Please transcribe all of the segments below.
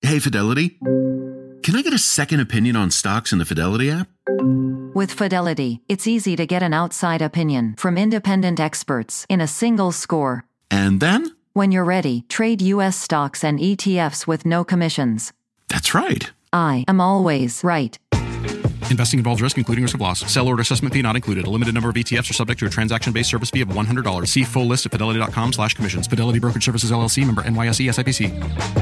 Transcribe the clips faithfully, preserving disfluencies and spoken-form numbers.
Hey, Fidelity. Can I get a second opinion on stocks in the Fidelity app? With Fidelity, it's easy to get an outside opinion from independent experts in a single score. And then? When you're ready, trade U S stocks and E T Fs with no commissions. That's right. I am always right. Investing involves risk, including risk of loss. Sell order assessment fee not included. A limited number of E T Fs are subject to a transaction-based service fee of one hundred dollars. See full list at fidelity.com slash commissions. Fidelity Brokerage Services, L L C, member N Y S E, S I P C.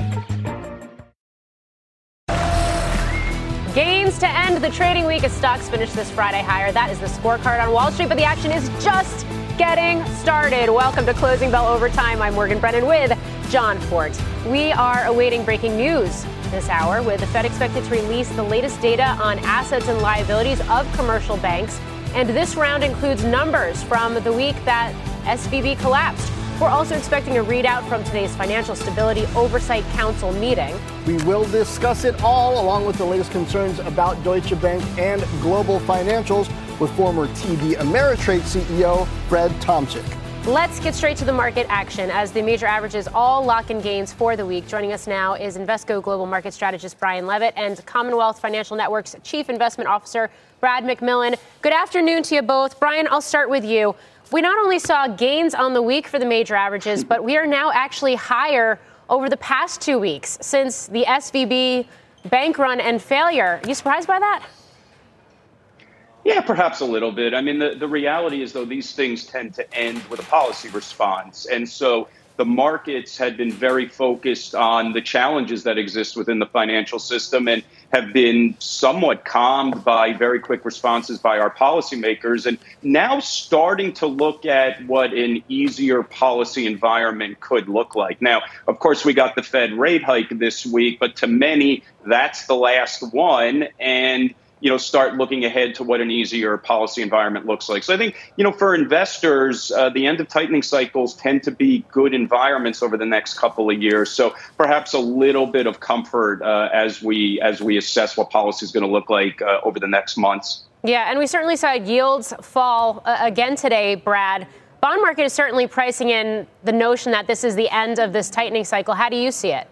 Gains to end the trading week as stocks finish this Friday higher. That is the scorecard on Wall Street, but the action is just getting started. Welcome to Closing Bell Overtime. I'm Morgan Brennan with John Fort. We are awaiting breaking news this hour, with the Fed expected to release the latest data on assets and liabilities of commercial banks. And this round includes numbers from the week that S V B collapsed. We're also expecting a readout from today's Financial Stability Oversight Council meeting. We will discuss it all, along with the latest concerns about Deutsche Bank and global financials, with former T D Ameritrade C E O Fred Tomczyk. Let's get straight to the market action as the major averages all lock in gains for the week. Joining us now is Invesco Global Market Strategist Brian Levitt and Commonwealth Financial Network's Chief Investment Officer Brad McMillan. Good afternoon to you both. Brian, I'll start with you. We not only saw gains on the week for the major averages, but we are now actually higher over the past two weeks since the S V B bank run and failure. Are you surprised by that? Yeah, perhaps a little bit. I mean, the, the reality is, though, these things tend to end with a policy response. And so the markets had been very focused on the challenges that exist within the financial system and have been somewhat calmed by very quick responses by our policymakers, and now starting to look at what an easier policy environment could look like. Now, of course, we got the Fed rate hike this week, but to many, that's the last one. And you know, start looking ahead to what an easier policy environment looks like. So I think, you know, for investors, uh, the end of tightening cycles tend to be good environments over the next couple of years. So perhaps a little bit of comfort uh, as we as we assess what policy is going to look like uh, over the next months. Yeah, and we certainly saw yields fall uh, again today, Brad. Bond market is certainly pricing in the notion that this is the end of this tightening cycle. How do you see it?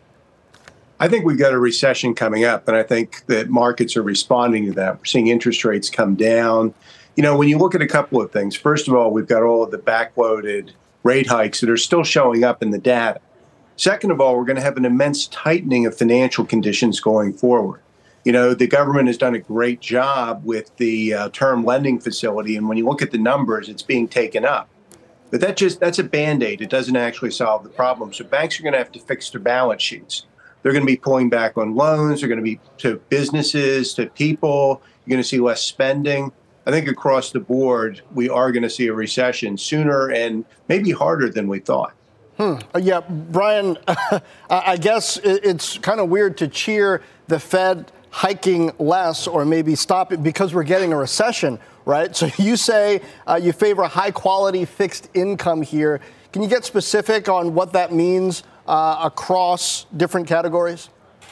I think we've got a recession coming up, and I think that markets are responding to that. We're seeing interest rates come down. You know, when you look at a couple of things, first of all, we've got all of the backloaded rate hikes that are still showing up in the data. Second of all, we're going to have an immense tightening of financial conditions going forward. You know, the government has done a great job with the uh, term lending facility, and when you look at the numbers, it's being taken up. But that just that's a Band-Aid. It doesn't actually solve the problem. So banks are going to have to fix their balance sheets. They're going to be pulling back on loans. They're going to be to businesses, to people. You're going to see less spending. I think across the board, we are going to see a recession sooner and maybe harder than we thought. Hmm. Uh, yeah, Brian, I guess it's kind of weird to cheer the Fed hiking less or maybe stop it because we're getting a recession, right? So you say uh, you favor high quality fixed income here. Can you get specific on what that means Uh, across different categories?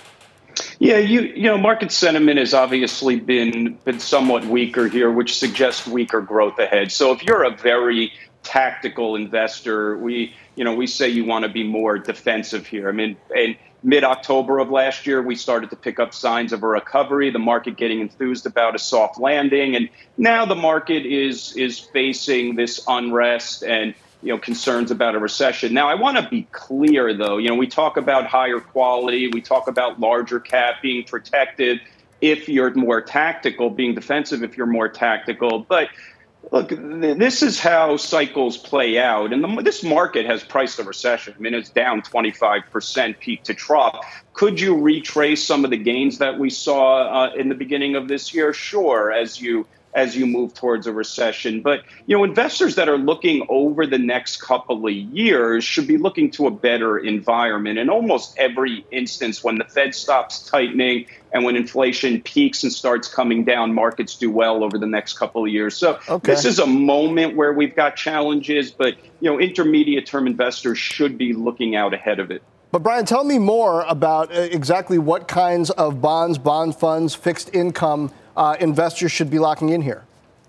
Yeah, you you know, market sentiment has obviously been been somewhat weaker here, which suggests weaker growth ahead. So if you're a very tactical investor, we you know we say you want to be more defensive here. I mean, in mid-October of last year, we started to pick up signs of a recovery, the market getting enthused about a soft landing, and now the market is is facing this unrest and you know, concerns about a recession. Now, I want to be clear, though. You know, we talk about higher quality. We talk about larger cap being protected if you're more tactical, being defensive if you're more tactical. But look, th- this is how cycles play out. And the, this market has priced a recession. I mean, it's down twenty-five percent peak to trough. Could you retrace some of the gains that we saw uh, in the beginning of this year? Sure, as you as you move towards a recession. But, you know, investors that are looking over the next couple of years should be looking to a better environment. In almost every instance, when the Fed stops tightening and when inflation peaks and starts coming down, markets do well over the next couple of years. So okay. This is a moment where we've got challenges, but, you know, intermediate term investors should be looking out ahead of it. But, Brian, tell me more about exactly what kinds of bonds, bond funds, fixed income Uh, investors should be locking in here.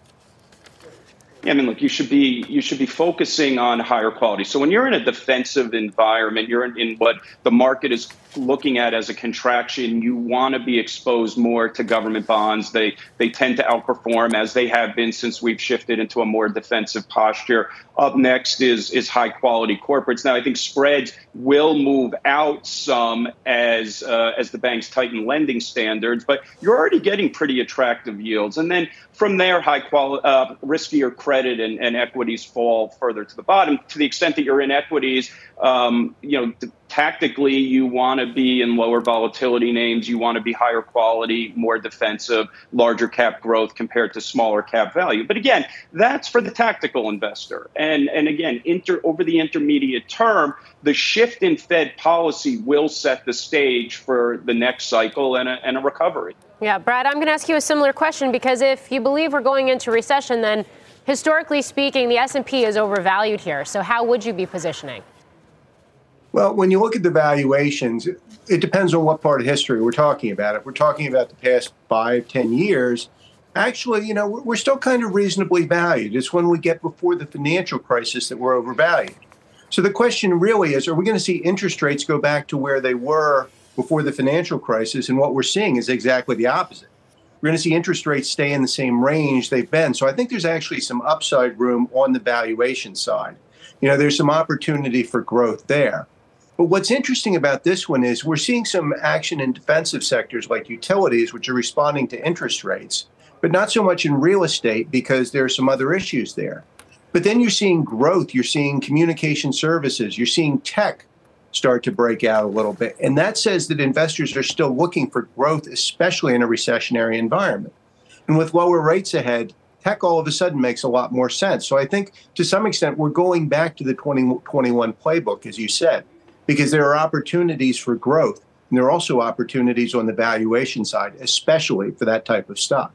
Yeah, I mean, look, you should be you should be focusing on higher quality. So when you're in a defensive environment, you're in, in what the market is looking at as a contraction, you want to be exposed more to government bonds. They they tend to outperform, as they have been since we've shifted into a more defensive posture. Up next is is high quality corporates. Now, I think spreads will move out some as uh, as the banks tighten lending standards, but you're already getting pretty attractive yields. And then from there, high quality, uh, riskier credit and, and equities fall further to the bottom. To the extent that you're in equities, um, you know, th- tactically, you want to be in lower volatility names. You want to be higher quality, more defensive, larger cap growth compared to smaller cap value. But again, that's for the tactical investor. And, and again, inter, over the intermediate term, the shift in Fed policy will set the stage for the next cycle and a, and a recovery. Yeah, Brad, I'm going to ask you a similar question, because if you believe we're going into recession, then historically speaking, the S and P is overvalued here. So how would you be positioning? Well, when you look at the valuations, it depends on what part of history we're talking about. If we're talking about the past five, ten years, actually, you know, we're still kind of reasonably valued. It's when we get before the financial crisis that we're overvalued. So the question really is, are we going to see interest rates go back to where they were before the financial crisis? And what we're seeing is exactly the opposite. We're going to see interest rates stay in the same range they've been. So I think there's actually some upside room on the valuation side. You know, there's some opportunity for growth there. But what's interesting about this one is we're seeing some action in defensive sectors like utilities, which are responding to interest rates, but not so much in real estate because there are some other issues there. But then you're seeing growth. You're seeing communication services. You're seeing tech start to break out a little bit. And that says that investors are still looking for growth, especially in a recessionary environment. And with lower rates ahead, tech all of a sudden makes a lot more sense. So I think to some extent, we're going back to the twenty twenty-one playbook, as you said, because there are opportunities for growth. And there are also opportunities on the valuation side, especially for that type of stock.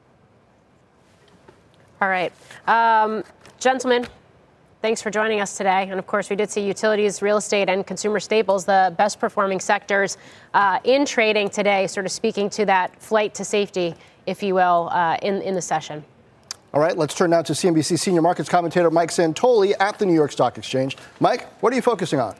All right. Um, gentlemen, thanks for joining us today. And of course, we did see utilities, real estate, and consumer staples, the best performing sectors uh, in trading today, sort of speaking to that flight to safety, if you will, uh, in, in the session. All right, let's turn now to C N B C senior markets commentator Mike Santoli at the New York Stock Exchange. Mike, what are you focusing on?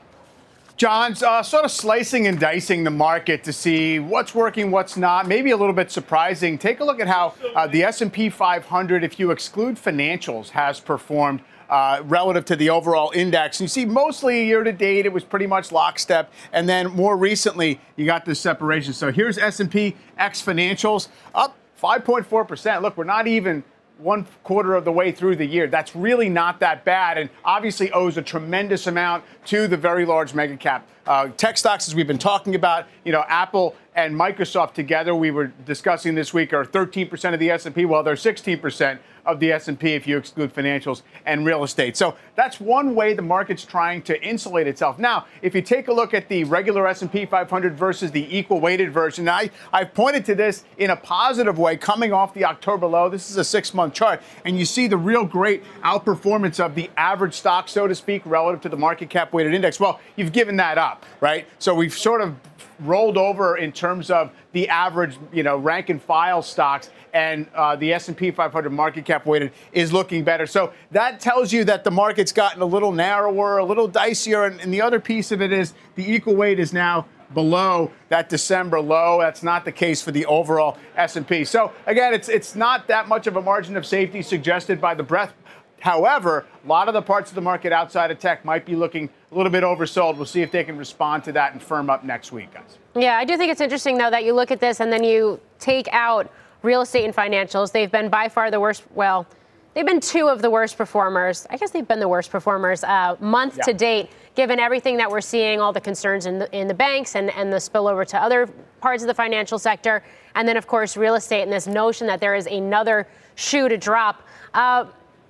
John's uh, sort of slicing and dicing the market to see what's working, what's not, maybe a little bit surprising. Take a look at how uh, the S and P five hundred, if you exclude financials, has performed uh, relative to the overall index. And you see mostly year to date, it was pretty much lockstep. And then more recently, you got this separation. So here's S and P X financials up five point four percent. Look, we're not even one quarter of the way through the year. That's really not that bad, and obviously owes a tremendous amount to the very large mega cap uh, tech stocks, as we've been talking about. You know, Apple and Microsoft together, we were discussing this week, are thirteen percent of the S and P. Well, they're sixteen percent of the S and P if you exclude financials and real estate. So that's one way the market's trying to insulate itself. Now, if you take a look at the regular S and P five hundred versus the equal weighted version, I, I've pointed to this in a positive way coming off the October low. This is a six-month chart, and you see the real great outperformance of the average stock, so to speak, relative to the market cap weighted index. Well, you've given that up, right? So we've sort of rolled over in terms of the average, you know, rank and file stocks, and uh, the S and P five hundred market cap weighted is looking better. So that tells you that the market's gotten a little narrower, a little dicier, and, and the other piece of it is the equal weight is now below that December low. That's not the case for the overall S and P. So again, it's it's not that much of a margin of safety suggested by the breadth. However, a lot of the parts of the market outside of tech might be looking a little bit oversold. We'll see if they can respond to that and firm up next week, guys. Yeah, I do think it's interesting, though, that you look at this and then you take out real estate and financials. They've been by far the worst. Well, they've been two of the worst performers. I guess they've been the worst performers uh, month yeah. to date, given everything that we're seeing, all the concerns in the, in the banks and, and the spillover to other parts of the financial sector. And then, of course, real estate and this notion that there is another shoe to drop. Uh,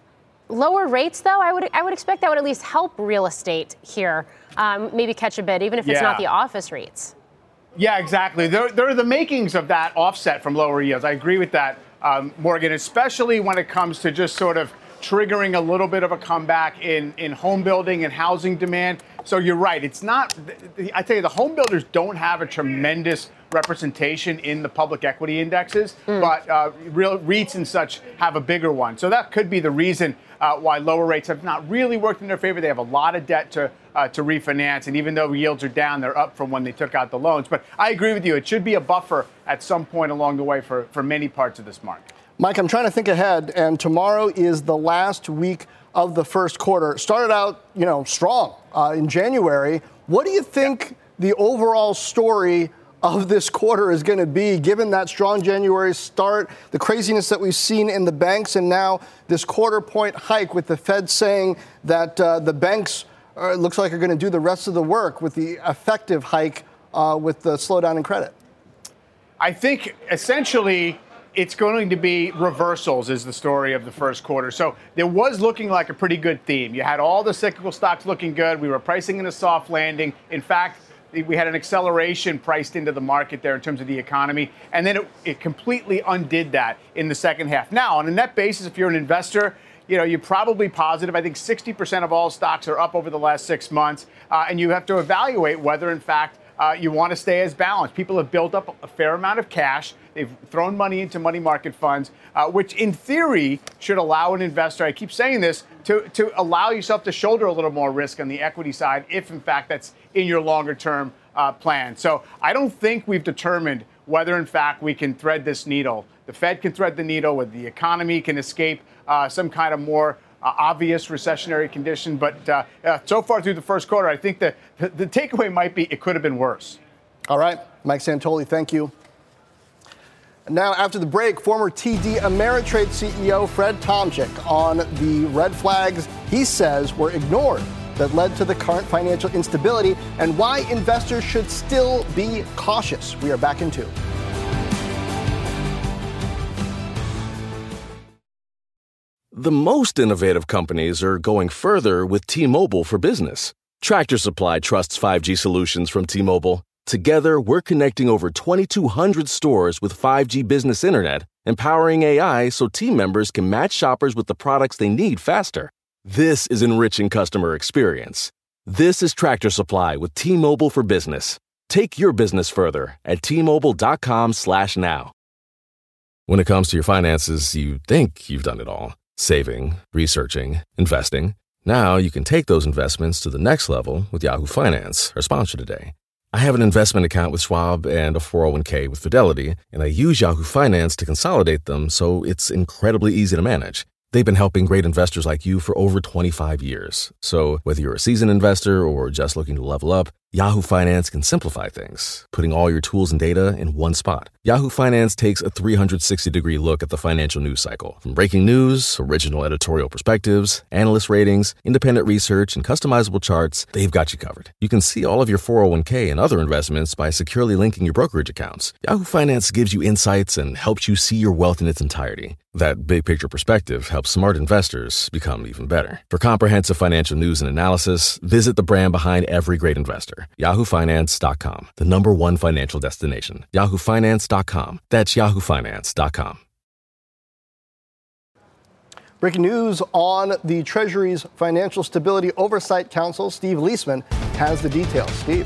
Lower rates, though, I would I would expect that would at least help real estate here, um, maybe catch a bid, even if it's yeah. not the office rates. Yeah, exactly. There, there are the makings of that offset from lower yields. I agree with that, um, Morgan, especially when it comes to just sort of triggering a little bit of a comeback in, in home building and housing demand. So you're right. It's not, I tell you, the home builders don't have a tremendous representation in the public equity indexes, mm. but uh, real REITs and such have a bigger one. So that could be the reason uh, why lower rates have not really worked in their favor. They have a lot of debt to uh, to refinance, and even though yields are down, they're up from when they took out the loans. But I agree with you. It should be a buffer at some point along the way for, for many parts of this market. Mike, I'm trying to think ahead, and tomorrow is the last week of the first quarter. Started out, you know, strong uh, in January. What do you think yeah. the overall story of this quarter is going to be, given that strong January start, the craziness that we've seen in the banks, and now this quarter point hike with the Fed saying that uh, the banks uh, looks like are going to do the rest of the work with the effective hike uh, with the slowdown in credit? I think essentially it's going to be reversals is the story of the first quarter. So there was looking like a pretty good theme. You had all the cyclical stocks looking good. We were pricing in a soft landing. In fact, we had an acceleration priced into the market there in terms of the economy. And then it, it completely undid that in the second half. Now, on a net basis, if you're an investor, you know, you're probably positive. I think sixty percent of all stocks are up over the last six months. Uh, and you have to evaluate whether, in fact, Uh, you want to stay as balanced. People have built up a fair amount of cash. They've thrown money into money market funds, uh, which in theory should allow an investor, I keep saying this, to, to allow yourself to shoulder a little more risk on the equity side if, in fact, that's in your longer term uh, plan. So I don't think we've determined whether, in fact, we can thread this needle. The Fed can thread the needle, whether the economy can escape uh, some kind of more Uh, obvious recessionary condition. But uh, uh, so far through the first quarter, I think that the, the takeaway might be it could have been worse. All right. Mike Santoli, thank you. And now, after the break, former T D Ameritrade C E O Fred Tomczyk on the red flags he says were ignored that led to the current financial instability and why investors should still be cautious. We are back in two. The most innovative companies are going further with T-Mobile for Business. Tractor Supply trusts five G solutions from T-Mobile. Together, we're connecting over twenty-two hundred stores with five G business internet, empowering A I so team members can match shoppers with the products they need faster. This is enriching customer experience. This is Tractor Supply with T-Mobile for Business. Take your business further at T-Mobile.com slash now. When it comes to your finances, you think you've done it all. Saving, researching, investing. Now you can take those investments to the next level with Yahoo Finance, our sponsor today. I have an investment account with Schwab and a four oh one k with Fidelity, and I use Yahoo Finance to consolidate them so it's incredibly easy to manage. They've been helping great investors like you for over twenty-five years. So whether you're a seasoned investor or just looking to level up, Yahoo Finance can simplify things, putting all your tools and data in one spot. Yahoo Finance takes a three sixty degree look at the financial news cycle. From breaking news, original editorial perspectives, analyst ratings, independent research, and customizable charts, they've got you covered. You can see all of your four oh one k and other investments by securely linking your brokerage accounts. Yahoo Finance gives you insights and helps you see your wealth in its entirety. That big picture perspective helps smart investors become even better. For comprehensive financial news and analysis, visit the brand behind every great investor. Yahoo Finance dot com, the number one financial destination. Yahoo Finance dot com. That's Yahoo Finance dot com. Breaking news on the Treasury's Financial Stability Oversight Council. Steve Leisman has the details. Steve.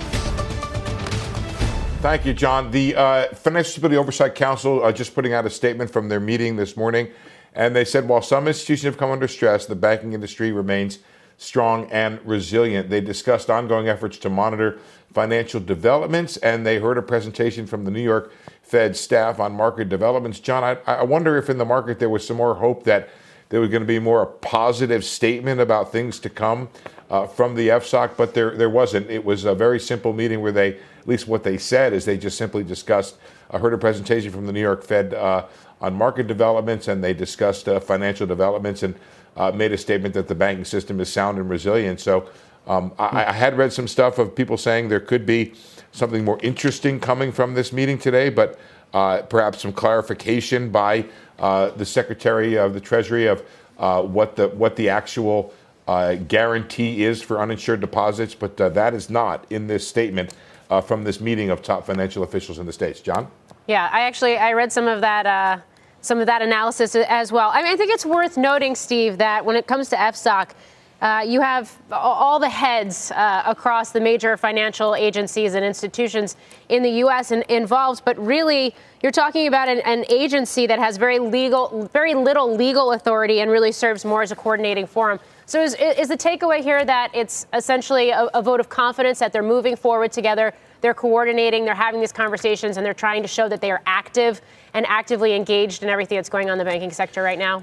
Thank you, John. The uh, Financial Stability Oversight Council uh, just putting out a statement from their meeting this morning, and they said while some institutions have come under stress, the banking industry remains strong and resilient. They discussed ongoing efforts to monitor financial developments, and they heard a presentation from the New York Fed staff on market developments. John, I, I wonder if in the market there was some more hope that there was going to be more a positive statement about things to come uh, from the F S O C, but there there wasn't. It was a very simple meeting where they, at least what they said is they just simply discussed, I heard a presentation from the New York Fed uh, on market developments, and they discussed uh, financial developments and uh, made a statement that the banking system is sound and resilient. So um, I, I had read some stuff of people saying there could be something more interesting coming from this meeting today, but uh, perhaps some clarification by uh, the Secretary of the Treasury of uh, what the what the actual uh, guarantee is for uninsured deposits. But uh, that is not in this statement uh, from this meeting of top financial officials in the states. John? Yeah, I actually I read some of that uh, some of that analysis as well. I mean, I think it's worth noting, Steve, that when it comes to F S O C, Uh, you have all the heads uh, across the major financial agencies and institutions in the U S in, involved, but really you're talking about an, an agency that has very legal, very little legal authority and really serves more as a coordinating forum. So is, is the takeaway here that it's essentially a, a vote of confidence that they're moving forward together, they're coordinating, they're having these conversations, and they're trying to show that they are active and actively engaged in everything that's going on in the banking sector right now?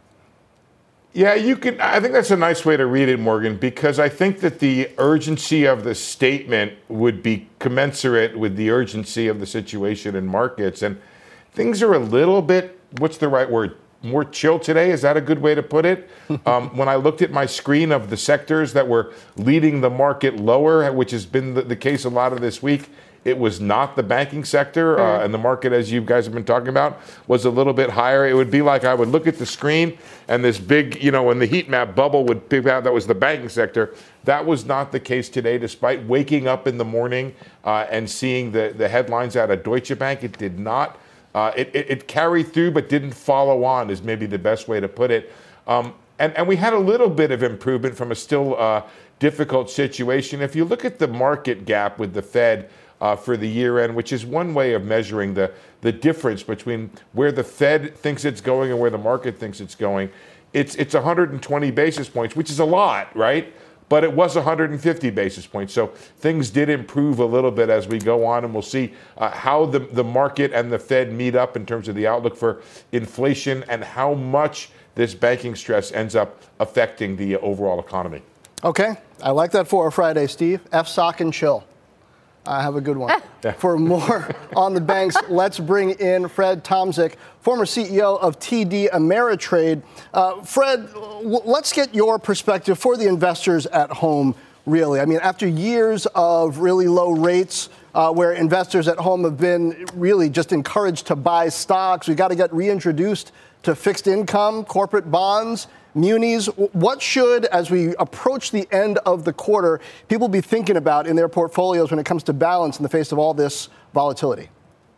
Yeah, you can. I think that's a nice way to read it, Morgan, because I think that the urgency of the statement would be commensurate with the urgency of the situation in markets. And things are a little bit, what's the right word, more chill today? Is that a good way to put it? um, when I looked at my screen of the sectors that were leading the market lower, which has been the, the case a lot of this week, it was not the banking sector, uh, and the market, as you guys have been talking about, was a little bit higher. It would be like I would look at the screen and this big, you know, when the heat map bubble would pick out that was the banking sector. That was not the case today, despite waking up in the morning uh, and seeing the, the headlines out of Deutsche Bank. It did not. Uh, it, it, it carried through but didn't follow on is maybe the best way to put it. Um, and, and we had a little bit of improvement from a still uh, difficult situation. If you look at the market gap with the Fed, Uh, for the year end, which is one way of measuring the, the difference between where the Fed thinks it's going and where the market thinks it's going. It's it's one hundred twenty basis points, which is a lot, right? But it was one hundred fifty basis points. So things did improve a little bit as we go on, and we'll see uh, how the, the market and the Fed meet up in terms of the outlook for inflation and how much this banking stress ends up affecting the overall economy. Okay, I like that for a Friday, Steve. F S O C and chill. I have a good one. For more on the banks, let's bring in Fred Tomczyk, former C E O of T D Ameritrade. Uh, Fred, w- let's get your perspective for the investors at home, really. I mean, after years of really low rates, uh, where investors at home have been really just encouraged to buy stocks, we got to get reintroduced to fixed income, corporate bonds, munis. What should, as we approach the end of the quarter, people be thinking about in their portfolios when it comes to balance in the face of all this volatility?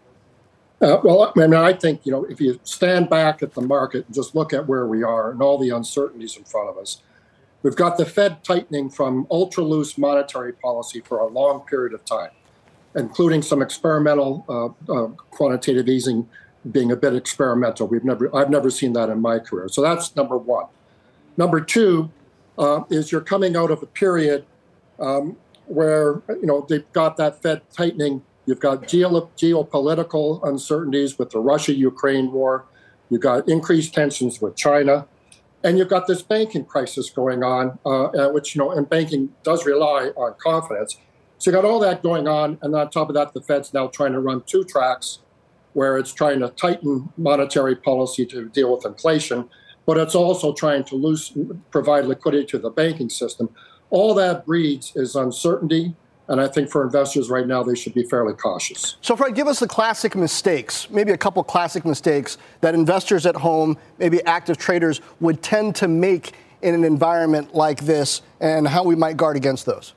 Uh, well, I mean, I think, you know, if you stand back at the market and just look at where we are and all the uncertainties in front of us, we've got the Fed tightening from ultra loose monetary policy for a long period of time, including some experimental uh, uh, quantitative easing being a bit experimental. We've never, I've never seen that in my career. So that's number one. Number two uh, is you're coming out of a period um, where, you know, they've got that Fed tightening. You've got geo- geopolitical uncertainties with the Russia-Ukraine war. You've got increased tensions with China. And you've got this banking crisis going on, uh, which, you know, and banking does rely on confidence. So you got all that going on. And on top of that, the Fed's now trying to run two tracks where it's trying to tighten monetary policy to deal with inflation, but it's also trying to loose, provide liquidity to the banking system. All that breeds is uncertainty, and I think for investors right now, they should be fairly cautious. So, Fred, give us the classic mistakes, maybe a couple classic mistakes that investors at home, maybe active traders, would tend to make in an environment like this, and how we might guard against those.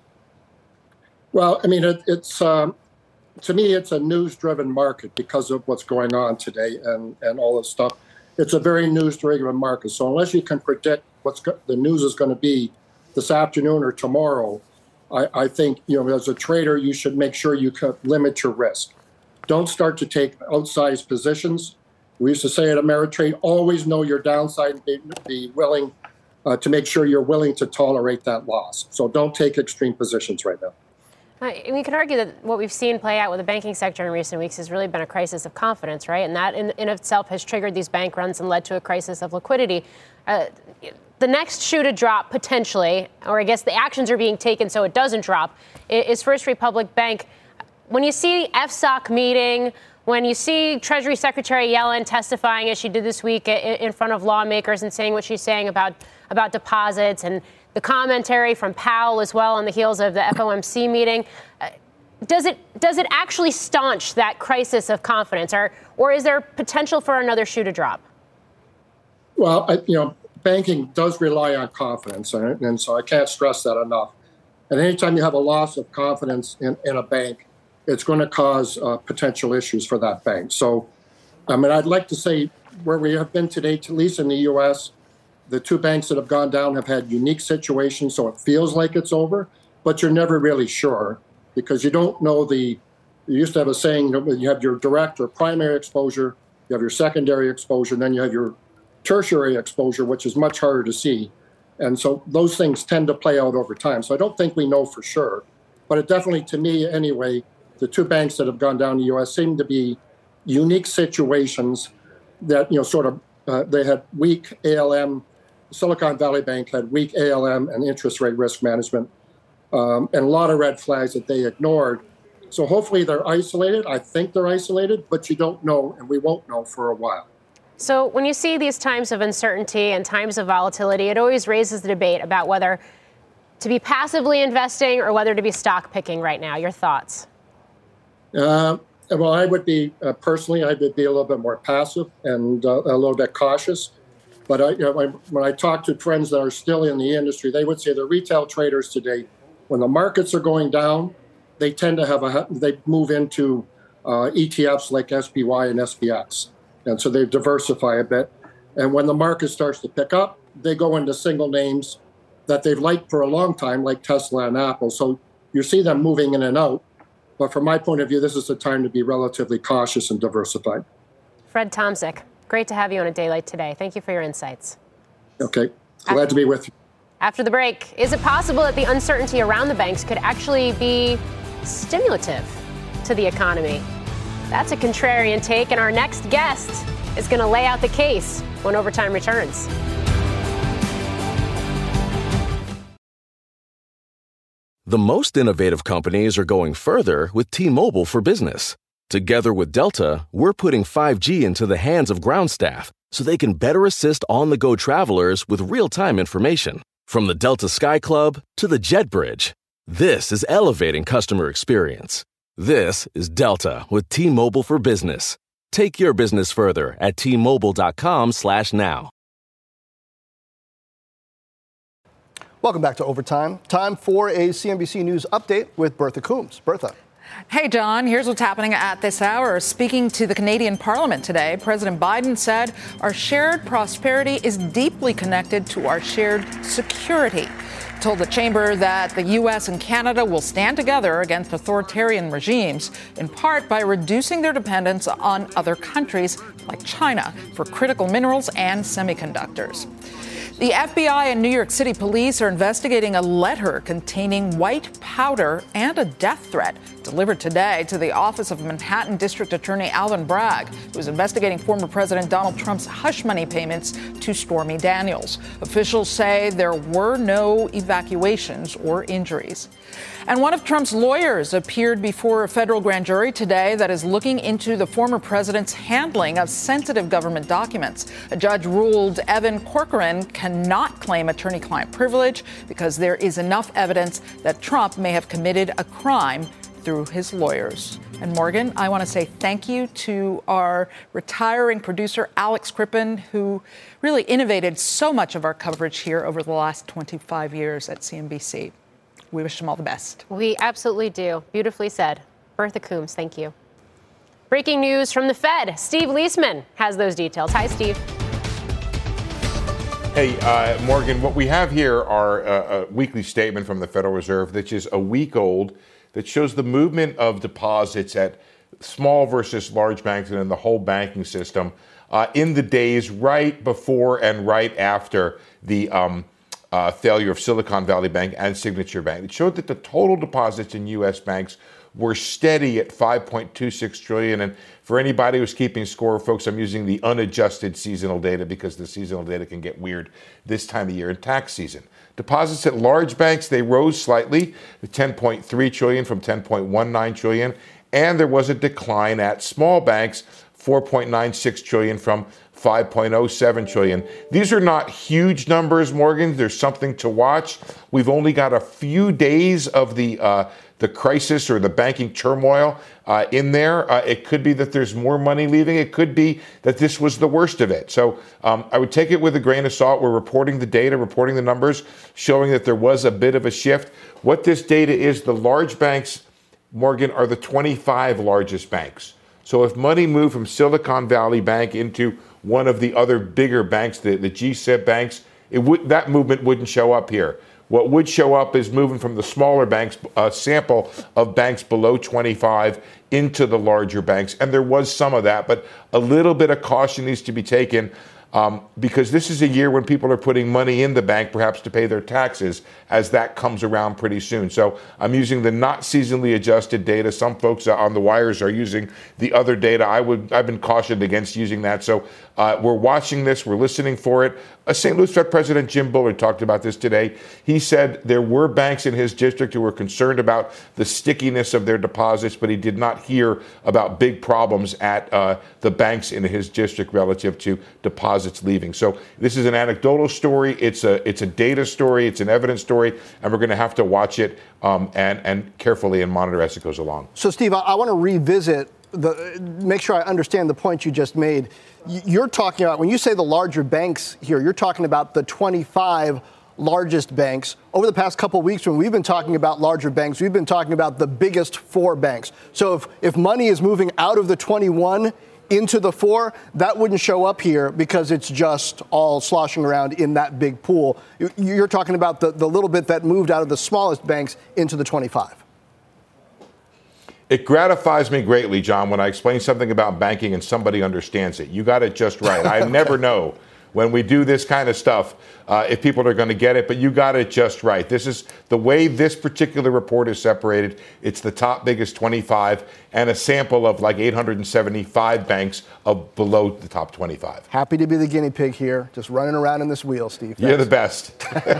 Well, I mean, it, it's um, to me, it's a news-driven market because of what's going on today and, and all this stuff. It's a very news-driven market. So unless you can predict what go- the news is going to be this afternoon or tomorrow, I, I think, you know, as a trader, you should make sure you can limit your risk. Don't start to take outsized positions. We used to say at Ameritrade, always know your downside and be, be willing uh, to make sure you're willing to tolerate that loss. So don't take extreme positions right now. We can argue that what we've seen play out with the banking sector in recent weeks has really been a crisis of confidence, right? And that in, in itself has triggered these bank runs and led to a crisis of liquidity. Uh, the next shoe to drop potentially, or I guess the actions are being taken so it doesn't drop, is First Republic Bank. When you see F S O C meeting, when you see Treasury Secretary Yellen testifying as she did this week in front of lawmakers and saying what she's saying about, about deposits, and the commentary from Powell as well on the heels of the F O M C meeting, uh, does it does it actually staunch that crisis of confidence, or or is there potential for another shoe to drop? Well, I, you know, banking does rely on confidence, and, and so I can't stress that enough. And anytime you have a loss of confidence in, in a bank, it's going to cause uh, potential issues for that bank. So, I mean, I'd like to say where we have been today, at least in the U S, the two banks that have gone down have had unique situations, so it feels like it's over, but you're never really sure because you don't know the, you used to have a saying, you have your direct or primary exposure, you have your secondary exposure, and then you have your tertiary exposure, which is much harder to see. And so those things tend to play out over time. So I don't think we know for sure, but it definitely, to me anyway, the two banks that have gone down in the U S seem to be unique situations that, you know, sort of, uh, they had weak A L M. Silicon Valley Bank had weak A L M and interest rate risk management, um, and a lot of red flags that they ignored. So hopefully they're isolated. I think they're isolated, but you don't know, and we won't know for a while. So when you see these times of uncertainty and times of volatility, it always raises the debate about whether to be passively investing or whether to be stock picking right now. Your thoughts? Uh, well, I would be, uh, personally, I would be a little bit more passive and uh, a little bit cautious. But I, you know, when I talk to friends that are still in the industry, they would say the retail traders today, when the markets are going down, they tend to have a, they move into uh, E T Fs like S P Y and S P X. And so they diversify a bit. And when the market starts to pick up, they go into single names that they've liked for a long time, like Tesla and Apple. So you see them moving in and out. But from my point of view, this is the time to be relatively cautious and diversified. Fred Tomczyk, great to have you on a day like today. Thank you for your insights. Okay. Glad after, to be with you. After the break, is it possible that the uncertainty around the banks could actually be stimulative to the economy? That's a contrarian take, and our next guest is going to lay out the case when Overtime returns. The most innovative companies are going further with T-Mobile for Business. Together with Delta, we're putting five G into the hands of ground staff so they can better assist on-the-go travelers with real-time information. From the Delta Sky Club to the Jet Bridge, this is elevating customer experience. This is Delta with T-Mobile for Business. Take your business further at T-Mobile.com slash now. Welcome back to Overtime. Time for a C N B C News update with Bertha Coombs. Bertha. Hey, John, here's what's happening at this hour. Speaking to the Canadian Parliament today, President Biden said our shared prosperity is deeply connected to our shared security. Told the chamber that the U S and Canada will stand together against authoritarian regimes, in part by reducing their dependence on other countries like China for critical minerals and semiconductors. The F B I and New York City police are investigating a letter containing white powder and a death threat delivered today to the office of Manhattan District Attorney Alvin Bragg, who is investigating former President Donald Trump's hush money payments to Stormy Daniels. Officials say there were no evacuations or injuries. And one of Trump's lawyers appeared before a federal grand jury today that is looking into the former president's handling of sensitive government documents. A judge ruled Evan Corcoran cannot claim attorney-client privilege because there is enough evidence that Trump may have committed a crime through his lawyers. And Morgan, I want to say thank you to our retiring producer, Alex Crippen, who really innovated so much of our coverage here over the last twenty-five years at C N B C. We wish him all the best. We absolutely do. Beautifully said. Bertha Coombs, thank you. Breaking news from the Fed. Steve Leisman has those details. Hi, Steve. Hey, uh, Morgan, what we have here are a, a weekly statement from the Federal Reserve that's just a week old that shows the movement of deposits at small versus large banks and in the whole banking system uh, in the days right before and right after the um, Uh, failure of Silicon Valley Bank and Signature Bank. It showed that the total deposits in U S banks were steady at five point two six trillion dollars. And for anybody who's keeping score, folks, I'm using the unadjusted seasonal data because the seasonal data can get weird this time of year in tax season. Deposits at large banks, they rose slightly to ten point three trillion dollars from ten point one nine trillion dollars. And there was a decline at small banks, four point nine six trillion dollars from five point oh seven trillion dollars. These are not huge numbers, Morgan. There's something to watch. We've only got a few days of the uh, the crisis or the banking turmoil uh, in there. Uh, it could be that there's more money leaving. It could be that this was the worst of it. So um, I would take it with a grain of salt. We're reporting the data, reporting the numbers, showing that there was a bit of a shift. What this data is, the large banks, Morgan, are the twenty-five largest banks. So if money moved from Silicon Valley Bank into one of the other bigger banks, the, the G SIB banks, it would that movement wouldn't show up here. What would show up is moving from the smaller banks, a sample of banks below twenty-five into the larger banks. And there was some of that, but a little bit of caution needs to be taken um, because this is a year when people are putting money in the bank, perhaps to pay their taxes, as that comes around pretty soon. So I'm using the not seasonally adjusted data. Some folks on the wires are using the other data. I would, I've been cautioned against using that. So uh, we're watching this. We're listening for it. Uh, Saint Louis Fed President Jim Bullard talked about this today. He said there were banks in his district who were concerned about the stickiness of their deposits, but he did not hear about big problems at uh, the banks in his district relative to deposits leaving. So this is an anecdotal story. It's a it's a data story. It's an evidence story, and we're going to have to watch it um, and and carefully and monitor as it goes along. So, Steve, I, I want to revisit the make sure I understand the point you just made. You're talking about, when you say the larger banks here, you're talking about the twenty-five largest banks. Over the past couple of weeks, when we've been talking about larger banks, we've been talking about the biggest four banks. So if, if money is moving out of the twenty-one into the four, that wouldn't show up here because it's just all sloshing around in that big pool. You're talking about the, the little bit that moved out of the smallest banks into the twenty-five. It gratifies me greatly, John, when I explain something about banking and somebody understands it. You got it just right. I never know when we do this kind of stuff uh, if people are going to get it, but you got it just right. This is the way this particular report is separated. It's the top biggest twenty-five and a sample of like eight hundred seventy-five banks of below the top twenty-five. Happy to be the guinea pig here, just running around in this wheel, Steve. Thanks. You're the best.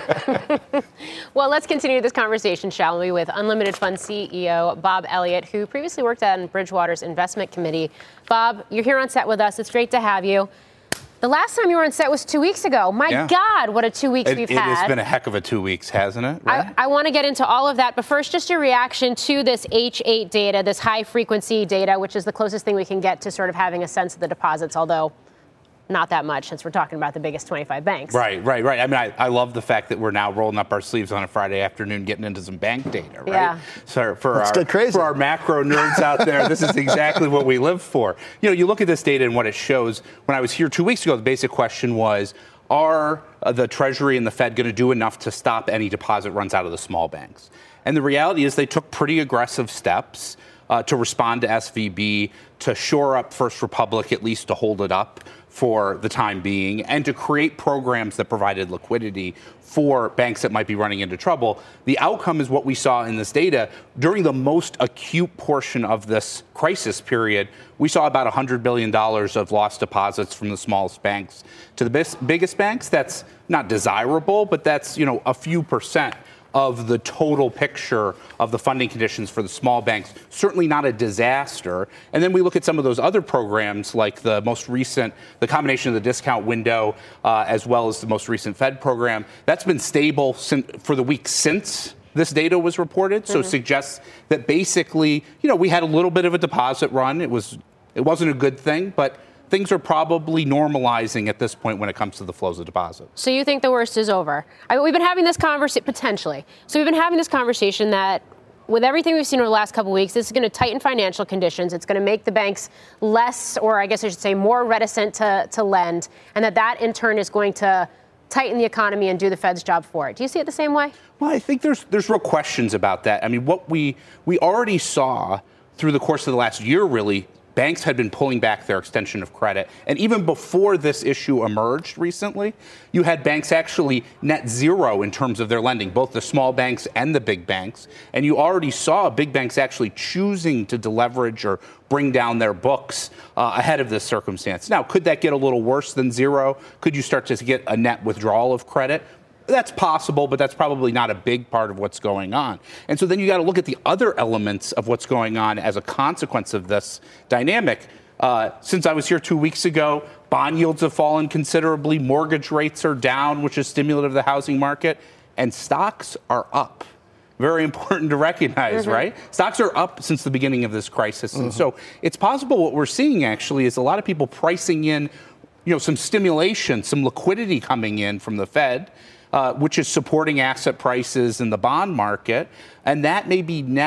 Well, let's continue this conversation, shall we, with Unlimited Fund C E O Bob Elliott, who previously worked on Bridgewater's investment committee. Bob, you're here on set with us. It's great to have you. The last time you were on set was two weeks ago. My yeah. God, what a two weeks it, we've it had. It's been a heck of a two weeks, hasn't it? Right? I, I want to get into all of that, but first, just your reaction to this H eight data, this high-frequency data, which is the closest thing we can get to sort of having a sense of the deposits, although not that much since we're talking about the biggest twenty-five banks. Right, right, right. I mean, I, I love the fact that we're now rolling up our sleeves on a Friday afternoon, getting into some bank data, right? Yeah. So for Let's our get crazy. for our macro nerds out there, this is exactly what we live for. You know, you look at this data and what it shows. When I was here two weeks ago, the basic question was, are uh, the Treasury and the Fed going to do enough to stop any deposit runs out of the small banks? And the reality is they took pretty aggressive steps uh, to respond to S V B, to shore up First Republic, at least to hold it up for the time being, and to create programs that provided liquidity for banks that might be running into trouble. The outcome is what we saw in this data. During the most acute portion of this crisis period, we saw about one hundred billion dollars of lost deposits from the smallest banks to the bis- biggest banks. That's not desirable, but that's, you know, a few percent of the total picture of the funding conditions for the small banks. Certainly not a disaster. And then we look at some of those other programs, like the most recent, the combination of the discount window, uh, as well as the most recent Fed program. That's been stable sin- for the week since this data was reported. So mm-hmm. suggests that basically, you know, we had a little bit of a deposit run. It was, it wasn't a good thing, but things are probably normalizing at this point when it comes to the flows of deposits. So you think the worst is over? I mean, we've been having this conversation, potentially. So we've been having this conversation that with everything we've seen over the last couple of weeks, this is going to tighten financial conditions. It's going to make the banks less, or I guess I should say more reticent to, to lend, and that that in turn is going to tighten the economy and do the Fed's job for it. Do you see it the same way? Well, I think there's there's real questions about that. I mean, what we we already saw through the course of the last year, really, banks had been pulling back their extension of credit. And even before this issue emerged recently, you had banks actually net zero in terms of their lending, both the small banks and the big banks. And you already saw big banks actually choosing to deleverage or bring down their books uh, ahead of this circumstance. Now, could that get a little worse than zero? Could you start to get a net withdrawal of credit? That's possible, but that's probably not a big part of what's going on. And so then you got to look at the other elements of what's going on as a consequence of this dynamic. Uh, since I was here two weeks ago, bond yields have fallen considerably. Mortgage rates are down, which is stimulative of the housing market. And stocks are up. Very important to recognize, mm-hmm. right? Stocks are up since the beginning of this crisis. Mm-hmm. And so it's possible what we're seeing actually is a lot of people pricing in, you know, some stimulation, some liquidity coming in from the Fed, Uh, which is supporting asset prices in the bond market. And that may be net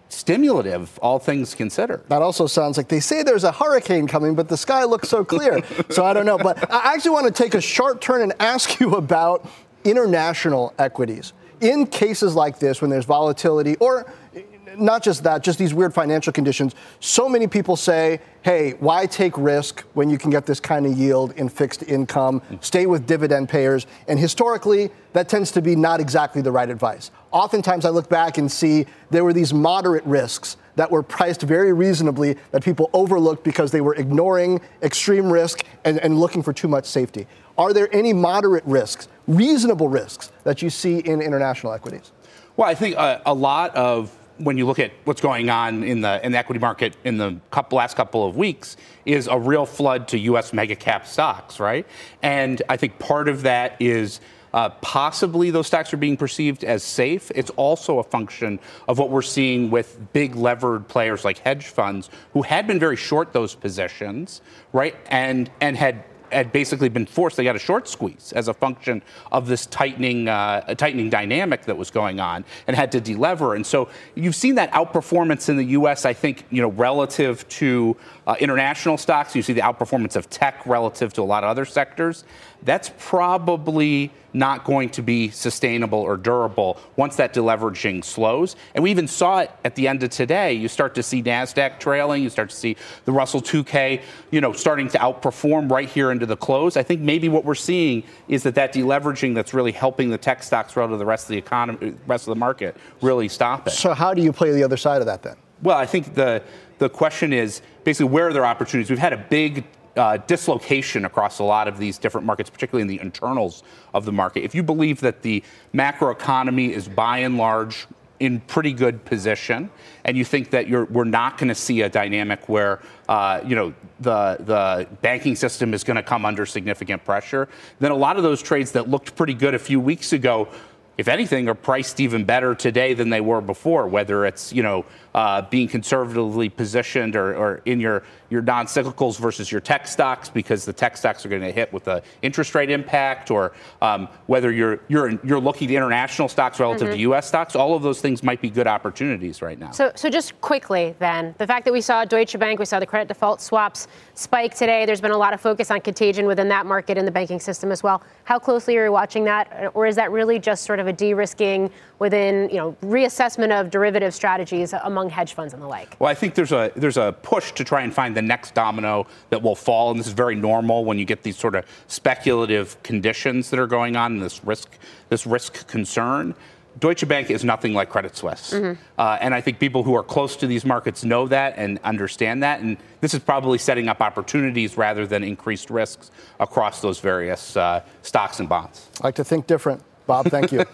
stimulative, all things considered. That also sounds like they say there's a hurricane coming, but the sky looks so clear. So I don't know. But I actually want to take a sharp turn and ask you about international equities. In cases like this, when there's volatility, or not just that, just these weird financial conditions, so many people say, hey, why take risk when you can get this kind of yield in fixed income? Stay with dividend payers. And historically, that tends to be not exactly the right advice. Oftentimes, I look back and see there were these moderate risks that were priced very reasonably that people overlooked because they were ignoring extreme risk and, and looking for too much safety. Are there any moderate risks, reasonable risks, that you see in international equities? Well, I think uh, a lot of when you look at what's going on in the in the equity market in the couple, last couple of weeks is a real flood to U S mega cap stocks, right? And I think part of that is uh, possibly those stocks are being perceived as safe. It's also a function of what we're seeing with big levered players like hedge funds who had been very short those positions, right? And and had had basically been forced, they got a short squeeze as a function of this tightening uh, tightening dynamic that was going on and had to delever. And so you've seen that outperformance in the U S, I think, you know, relative to uh, international stocks. You see the outperformance of tech relative to a lot of other sectors. That's probably not going to be sustainable or durable once that deleveraging slows. And we even saw it at the end of today. You start to see NASDAQ trailing. You start to see the Russell two K, you know, starting to outperform right here into the close. I think maybe what we're seeing is that that deleveraging that's really helping the tech stocks relative to the rest of the economy, rest of the market, really stop it. So how do you play the other side of that then? Well, I think the the question is basically where are there opportunities? We've had a big Uh, dislocation across a lot of these different markets, particularly in the internals of the market. If you believe that the macroeconomy is by and large in pretty good position, and you think that you're, we're not going to see a dynamic where uh, you know the the banking system is going to come under significant pressure, then a lot of those trades that looked pretty good a few weeks ago, if anything, are priced even better today than they were before, whether it's, you know, uh, being conservatively positioned or, or in your, your non-cyclicals versus your tech stocks, because the tech stocks are going to hit with the interest rate impact, or um, whether you're, you're, you're looking at international stocks relative Mm-hmm. to U S stocks. All of those things might be good opportunities right now. So, so just quickly then, the fact that we saw Deutsche Bank, we saw the credit default swaps spike today. There's been a lot of focus on contagion within that market in the banking system as well. How closely are you watching that? Or is that really just sort of a de-risking within, you know, reassessment of derivative strategies among hedge funds and the like? Well, I think there's a there's a push to try and find the next domino that will fall, and this is very normal when you get these sort of speculative conditions that are going on, and this risk this risk concern. Deutsche Bank is nothing like Credit Suisse. Mm-hmm. Uh, and I think people who are close to these markets know that and understand that. And this is probably setting up opportunities rather than increased risks across those various uh, stocks and bonds. I like to think different. Bob, thank you.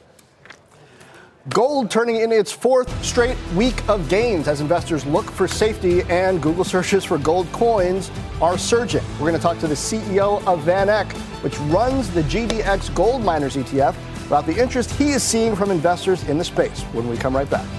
Gold turning in its fourth straight week of gains as investors look for safety, and Google searches for gold coins are surging. We're going to talk to the C E O of VanEck, which runs the G D X Gold Miners E T F, about the interest he is seeing from investors in the space when we come right back.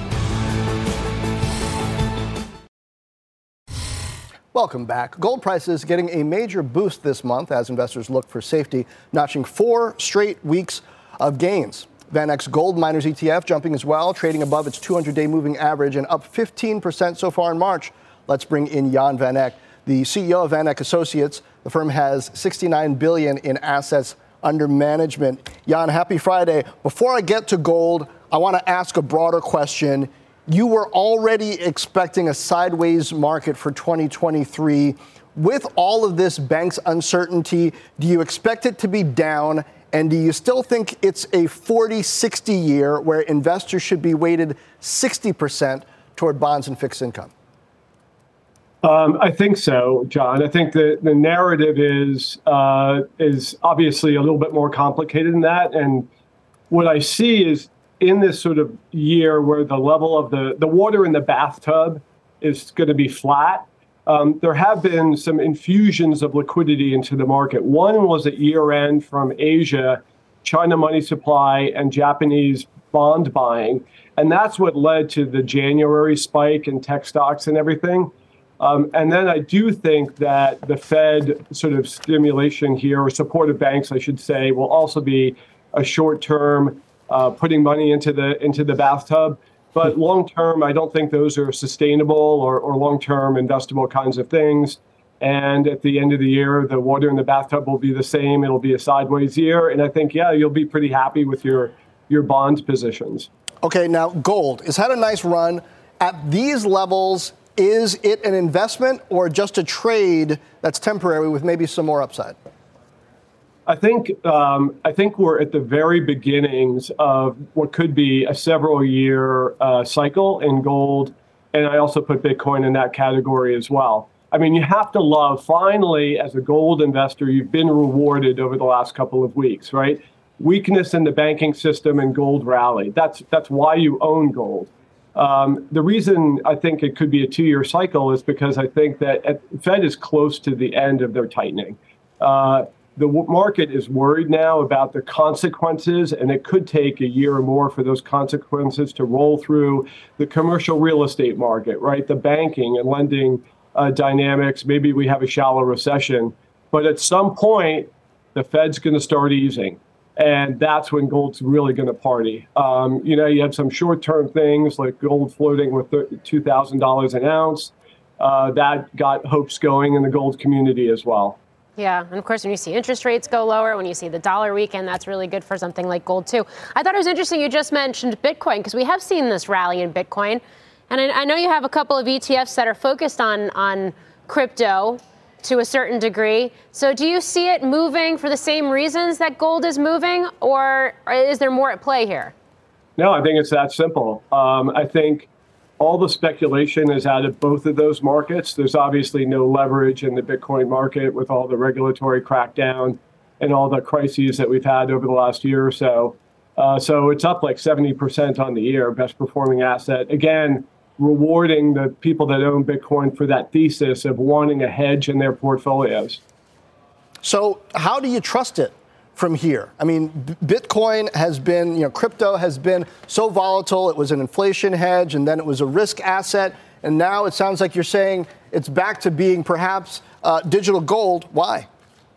Welcome back. Gold prices getting a major boost this month as investors look for safety, notching four straight weeks of gains. VanEck's Gold Miners E T F jumping as well, trading above its two hundred day moving average and up fifteen percent so far in March. Let's bring in Jan van Eck, the C E O of VanEck Associates. The firm has sixty-nine billion dollars in assets under management. Jan, happy Friday. Before I get to gold, I want to ask a broader question. You were already expecting a sideways market for twenty twenty-three. With all of this bank's uncertainty, do you expect it to be down? And do you still think it's a forty sixty year where investors should be weighted sixty percent toward bonds and fixed income? Um, I think so, John. I think the, the narrative is uh, is obviously a little bit more complicated than that. And what I see is in this sort of year where the level of the, the water in the bathtub is going to be flat, um, there have been some infusions of liquidity into the market. One was at year end from Asia, China money supply, and Japanese bond buying. And that's what led to the January spike in tech stocks and everything. Um, and then I do think that the Fed sort of stimulation here, or supportive banks, I should say, will also be a short-term uh, putting money into the into the bathtub. But long term, I don't think those are sustainable or, or long term investable kinds of things. And at the end of the year, the water in the bathtub will be the same. It'll be a sideways year. And I think, yeah, you'll be pretty happy with your, your bond positions. Okay, now gold has had a nice run. At these levels, is it an investment or just a trade that's temporary with maybe some more upside? I think um, I think we're at the very beginnings of what could be a several-year uh, cycle in gold, and I also put Bitcoin in that category as well. I mean, you have to love, finally, as a gold investor, you've been rewarded over the last couple of weeks, right? Weakness in the banking system and gold rally. That's that's why you own gold. Um, the reason I think it could be a two-year cycle is because I think that at, Fed is close to the end of their tightening. Uh, the w- market is worried now about the consequences, and it could take a year or more for those consequences to roll through the commercial real estate market, right? The banking and lending uh, dynamics. Maybe we have a shallow recession, but at some point, the Fed's going to start easing. And that's when gold's really going to party. Um, you know, you have some short-term things like gold floating with two thousand dollars an ounce. Uh, that got hopes going in the gold community as well. Yeah, and of course, when you see interest rates go lower, when you see the dollar weaken, that's really good for something like gold, too. I thought it was interesting you just mentioned Bitcoin, because we have seen this rally in Bitcoin. And I, I know you have a couple of E T Fs that are focused on, on crypto to a certain degree. So do you see it moving for the same reasons that gold is moving, or is there more at play here? No, I think it's that simple. Um, I think all the speculation is out of both of those markets. There's obviously no leverage in the Bitcoin market with all the regulatory crackdown and all the crises that we've had over the last year or so. Uh, so it's up like seventy percent on the year, best performing asset. Again, rewarding the people that own Bitcoin for that thesis of wanting a hedge in their portfolios. So how do you trust it from here? I mean, Bitcoin has been, you know, crypto has been so volatile. It was an inflation hedge, and then it was a risk asset. And now it sounds like you're saying it's back to being perhaps uh, digital gold. Why?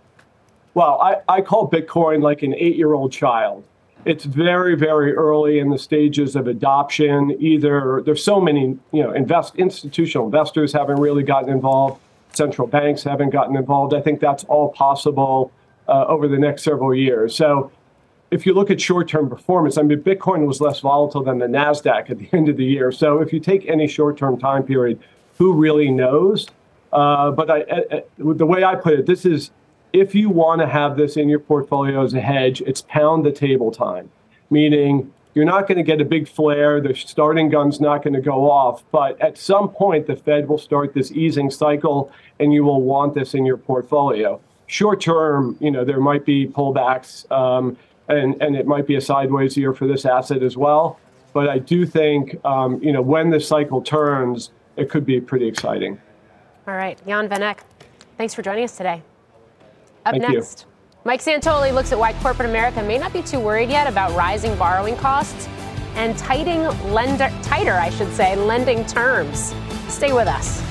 Well, I, I call Bitcoin like an eight-year-old child. It's very, very early in the stages of adoption. Either there's so many, you know, invest institutional investors haven't really gotten involved. Central banks haven't gotten involved. I think that's all possible uh, over the next several years. So if you look at short-term performance, I mean, Bitcoin was less volatile than the NASDAQ at the end of the year. So if you take any short-term time period, who really knows? Uh, but I, I, the way I put it, this is, if you want to have this in your portfolio as a hedge, it's pound the table time, meaning you're not going to get a big flare. The starting gun's not going to go off. But at some point, the Fed will start this easing cycle, and you will want this in your portfolio. Short term, you know, there might be pullbacks, um, and, and it might be a sideways year for this asset as well. But I do think, um, you know, when the cycle turns, it could be pretty exciting. All right. Jan van Eck, thanks for joining us today. Up Thank next, you. Mike Santoli looks at why corporate America may not be too worried yet about rising borrowing costs and tightening lender, tighter, I should say, lending terms. Stay with us.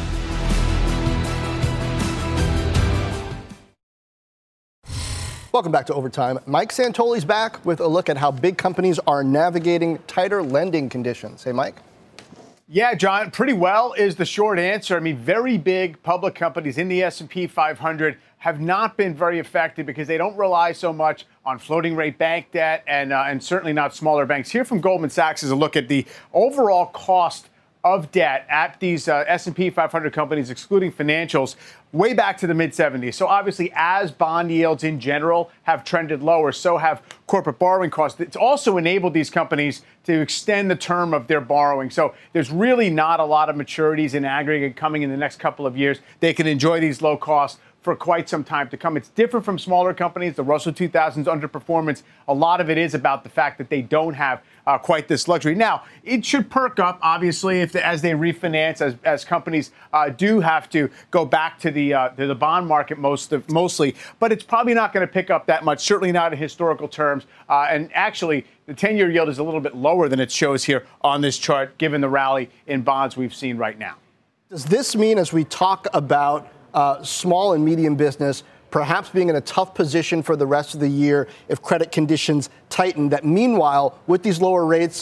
Welcome back to Overtime. Mike Santoli's back with a look at how big companies are navigating tighter lending conditions. Hey, Mike. Yeah, John, pretty well is the short answer. I mean, very big public companies in the S and P five hundred have not been very effective because they don't rely so much on floating rate bank debt and uh, and certainly not smaller banks. Here from Goldman Sachs is a look at the overall cost of debt at these uh, S and P five hundred companies, excluding financials, way back to the mid seventies. So obviously, as bond yields in general have trended lower, so have corporate borrowing costs. It's also enabled these companies to extend the term of their borrowing. So there's really not a lot of maturities in aggregate coming in the next couple of years. They can enjoy these low costs for quite some time to come. It's different from smaller companies. The Russell two thousand's underperformance, a lot of it is about the fact that they don't have uh, quite this luxury. Now, it should perk up, obviously, if the, as they refinance, as, as companies uh, do have to go back to the uh, to the bond market most of, mostly. But it's probably not going to pick up that much, certainly not in historical terms. Uh, and actually, the ten-year yield is a little bit lower than it shows here on this chart, given the rally in bonds we've seen right now. Does this mean, as we talk about Uh, small and medium business, perhaps being in a tough position for the rest of the year if credit conditions tighten, that meanwhile, with these lower rates,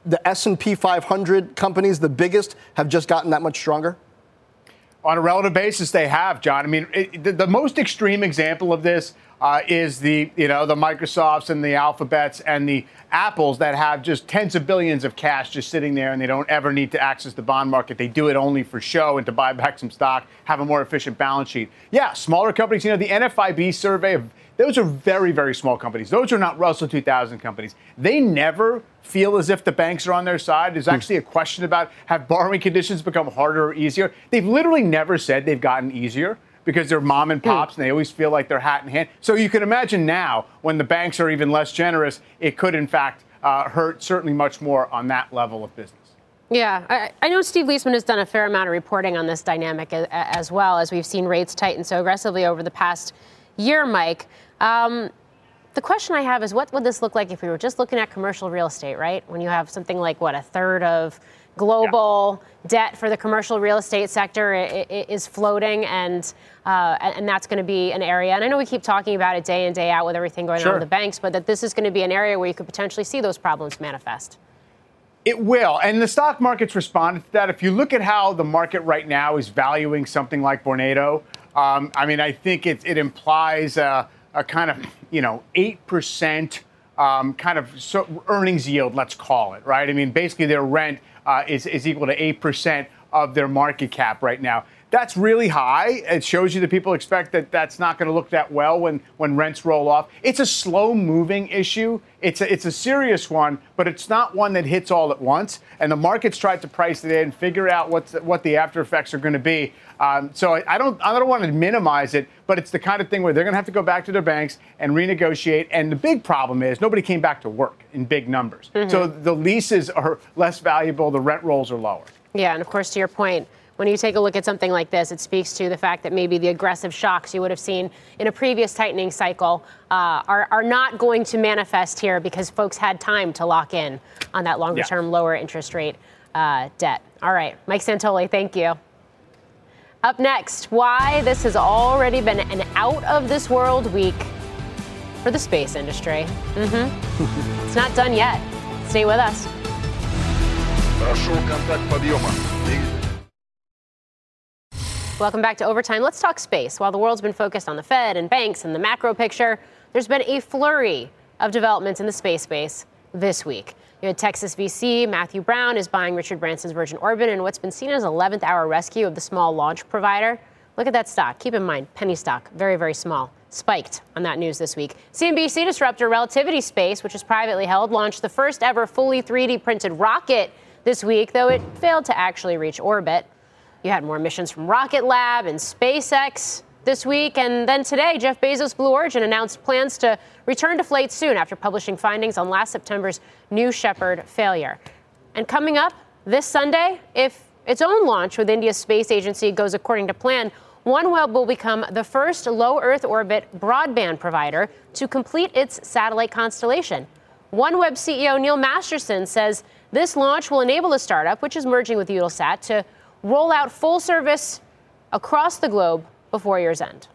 the S and P five hundred companies, the biggest, have just gotten that much stronger? On a relative basis, they have, John. I mean, it, the, the most extreme example of this uh, is the, you know, the Microsofts and the Alphabets and the Apples that have just tens of billions of cash just sitting there, and they don't ever need to access the bond market. They do it only for show and to buy back some stock, have a more efficient balance sheet. Yeah, smaller companies, you know, the N F I B survey of those are very, very small companies. Those are not Russell two thousand companies. They never feel as if the banks are on their side. There's actually a question about have borrowing conditions become harder or easier. They've literally never said they've gotten easier because they're mom and pops and they always feel like they're hat in hand. So you can imagine now when the banks are even less generous, it could in fact uh, hurt certainly much more on that level of business. Yeah, I, I know Steve Leisman has done a fair amount of reporting on this dynamic as, as well, as we've seen rates tighten so aggressively over the past year, Mike. Um, the question I have is, what would this look like if we were just looking at commercial real estate, right? When you have something like, what, a third of global yeah. debt for the commercial real estate sector is floating, and uh, and that's going to be an area. And I know we keep talking about it day in, day out with everything going sure. on with the banks, but that this is going to be an area where you could potentially see those problems manifest. It will. And the stock market's responded to that. If you look at how the market right now is valuing something like Vornado, um, I mean, I think it, it implies a, a kind of, you know, eight percent um, kind of so earnings yield, let's call it, right? I mean, basically their rent uh, is, is equal to eight percent of their market cap right now. That's really high. It shows you that people expect that that's not going to look that well when, when rents roll off. It's a slow-moving issue. It's a, it's a serious one, but it's not one that hits all at once. And the market's tried to price it in, figure out what's, what the after effects are going to be. Um, so I, I don't I don't want to minimize it, but it's the kind of thing where they're going to have to go back to their banks and renegotiate. And the big problem is nobody came back to work in big numbers. Mm-hmm. So the leases are less valuable. The rent rolls are lower. Yeah, and of course, to your point, when you take a look at something like this, it speaks to the fact that maybe the aggressive shocks you would have seen in a previous tightening cycle uh, are, are not going to manifest here because folks had time to lock in on that longer-term, yeah. lower interest rate uh, debt. All right, Mike Santoli, thank you. Up next, why this has already been an out-of-this-world week for the space industry. Mm-hmm. It's not done yet. Stay with us. Welcome back to Overtime. Let's talk space. While the world's been focused on the Fed and banks and the macro picture, there's been a flurry of developments in the space space this week. You had Texas V C Matthew Brown is buying Richard Branson's Virgin Orbit in what's been seen as eleventh hour rescue of the small launch provider. Look at that stock. Keep in mind, penny stock, very, very small. Spiked on that news this week. C N B C disruptor Relativity Space, which is privately held, launched the first ever fully three D printed rocket this week, though it failed to actually reach orbit. You had more missions from Rocket Lab and SpaceX this week. And then today, Jeff Bezos' Blue Origin announced plans to return to flight soon after publishing findings on last September's New Shepard failure. And coming up this Sunday, if its own launch with India's space agency goes according to plan, OneWeb will become the first low Earth orbit broadband provider to complete its satellite constellation. OneWeb C E O Neil Masterson says this launch will enable the startup, which is merging with Eutelsat, to roll out full service across the globe before year's end.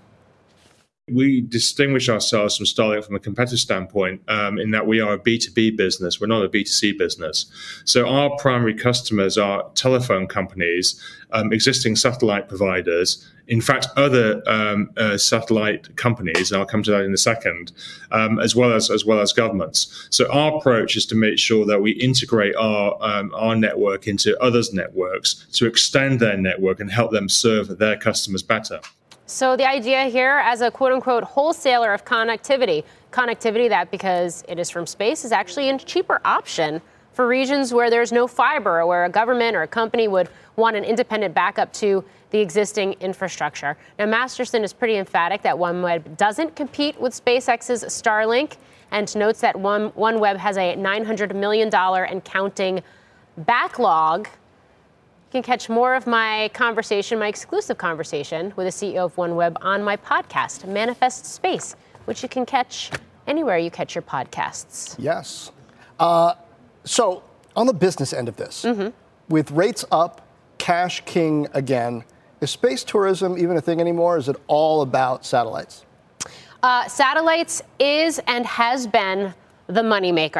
We distinguish ourselves from Starlink from a competitive standpoint um, in that we are a B two B business. We're not a B two C business. So our primary customers are telephone companies, um, existing satellite providers, in fact, other um, uh, satellite companies, and I'll come to that in a second, um, as well as as well as governments. So our approach is to make sure that we integrate our um, our network into others' networks to extend their network and help them serve their customers better. So the idea here, as a quote-unquote wholesaler of connectivity, connectivity that, because it is from space, is actually a cheaper option for regions where there's no fiber or where a government or a company would want an independent backup to the existing infrastructure. Now, Masterson is pretty emphatic that OneWeb doesn't compete with SpaceX's Starlink and notes that One, OneWeb has a nine hundred million dollars and counting backlog. You can catch more of my conversation, my exclusive conversation with the C E O of OneWeb on my podcast, Manifest Space, which you can catch anywhere you catch your podcasts. Yes. Uh, so on the business end of this, mm-hmm. with rates up, cash king again, is space tourism even a thing anymore? Is it all about satellites? Uh, satellites is and has been the moneymaker.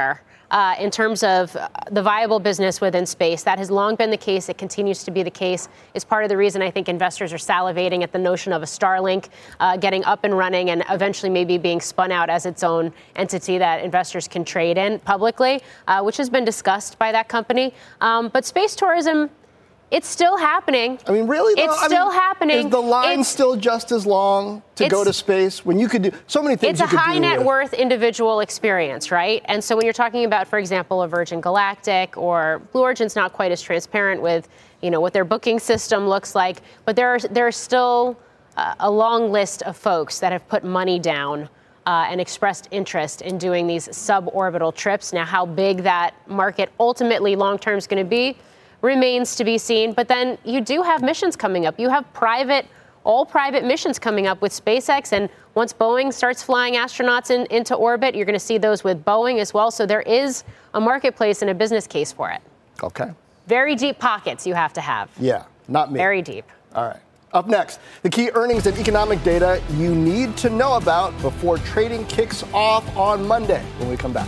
Uh, in terms of the viable business within space. That has long been the case. It continues to be the case. It's part of the reason I think investors are salivating at the notion of a Starlink uh, getting up and running and eventually maybe being spun out as its own entity that investors can trade in publicly, uh, which has been discussed by that company. Um, but space tourism, it's still happening. I mean, really? Though? It's I still mean, happening. Is the line it's, still just as long to go to space when you could do so many things? It's you a could high do net with. worth individual experience, right? And so when you're talking about, for example, a Virgin Galactic or Blue Origin's not quite as transparent with, you know, what their booking system looks like, but there are there are still uh, a long list of folks that have put money down uh, and expressed interest in doing these suborbital trips. Now, how big that market ultimately long term is going to be remains to be seen. But then you do have missions coming up. You have private, all private missions coming up with SpaceX. And once Boeing starts flying astronauts in, into orbit, you're going to see those with Boeing as well. So there is a marketplace and a business case for it. Okay. Very deep pockets you have to have. Yeah, not me. Very deep. All right. Up next, the key earnings and economic data you need to know about before trading kicks off on Monday when we come back.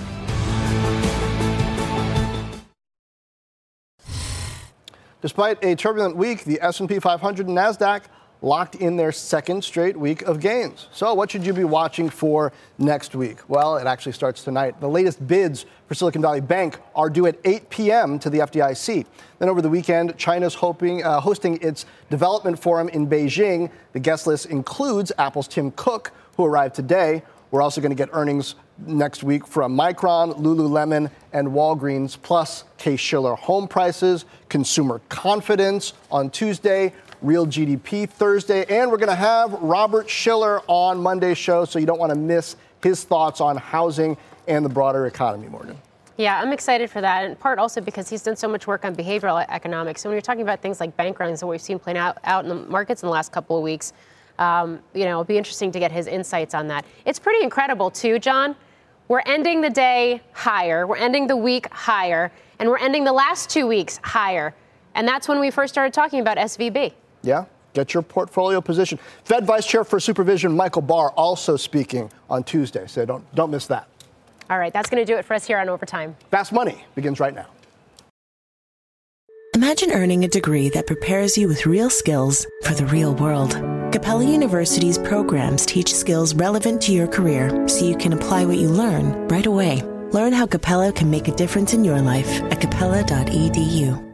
Despite a turbulent week, the S and P five hundred and NASDAQ locked in their second straight week of gains. So what should you be watching for next week? Well, it actually starts tonight. The latest bids for Silicon Valley Bank are due at eight p.m. to the F D I C. Then over the weekend, China's hoping, uh, hosting its development forum in Beijing. The guest list includes Apple's Tim Cook, who arrived today. We're also going to get earnings next week from Micron, Lululemon, and Walgreens, plus Case-Shiller home prices, consumer confidence on Tuesday, real G D P Thursday, and we're going to have Robert Shiller on Monday's show, so you don't want to miss his thoughts on housing and the broader economy, Morgan. Yeah, I'm excited for that, in part also because he's done so much work on behavioral economics. So when you're talking about things like bank runs and what we've seen playing out, out in the markets in the last couple of weeks, um, you know, it'll be interesting to get his insights on that. It's pretty incredible, too, John. We're ending the day higher, we're ending the week higher, and we're ending the last two weeks higher. And that's when we first started talking about S V B. Yeah, get your portfolio position. Fed Vice Chair for Supervision Michael Barr also speaking on Tuesday, so don't don't miss that. All right, that's going to do it for us here on Overtime. Fast Money begins right now. Imagine earning a degree that prepares you with real skills for the real world. Capella University's programs teach skills relevant to your career so you can apply what you learn right away. Learn how Capella can make a difference in your life at capella dot e d u.